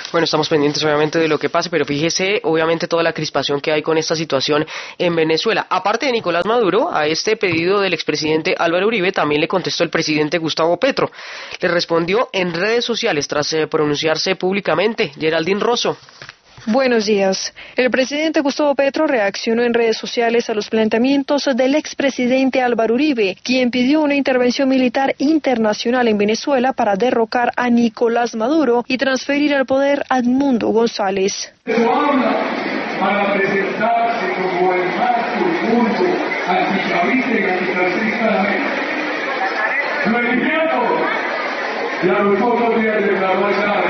Bueno, estamos pendientes obviamente de lo que pase, pero fíjese obviamente toda la crispación que hay con esta situación en Venezuela. Aparte de Nicolás Maduro, a este pedido del expresidente Álvaro Uribe también le contestó el presidente Gustavo Petro. Le respondió en redes sociales tras pronunciarse públicamente. Geraldine Rosso. Buenos días. El presidente Gustavo Petro reaccionó en redes sociales a los planteamientos del expresidente Álvaro Uribe, quien pidió una intervención militar internacional en Venezuela para derrocar a Nicolás Maduro y transferir el poder a Edmundo González. Para presentarse como el más orgullo antichavista y anticlasista de América. Lo entiendo. Y a los pocos días de la bolsa,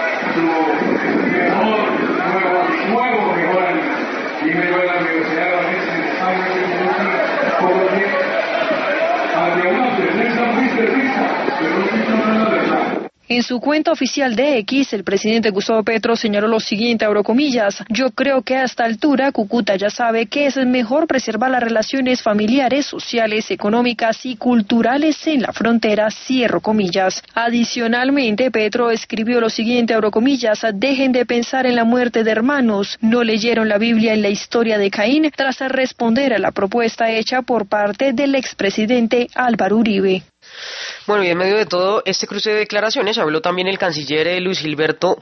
nuevo mejor y mejor la universidad de la mesa por que además de ser muy servicio, pero no es la verdad. En su cuenta oficial de X, el presidente Gustavo Petro señaló lo siguiente, abro comillas: yo creo que a esta altura Cúcuta ya sabe que es mejor preservar las relaciones familiares, sociales, económicas y culturales en la frontera, cierro comillas. Adicionalmente, Petro escribió lo siguiente, abro comillas: dejen de pensar en la muerte de hermanos, no leyeron la Biblia en la historia de Caín, tras responder a la propuesta hecha por parte del expresidente Álvaro Uribe. Bueno, y en medio de todo este cruce de declaraciones habló también el canciller Luis Gilberto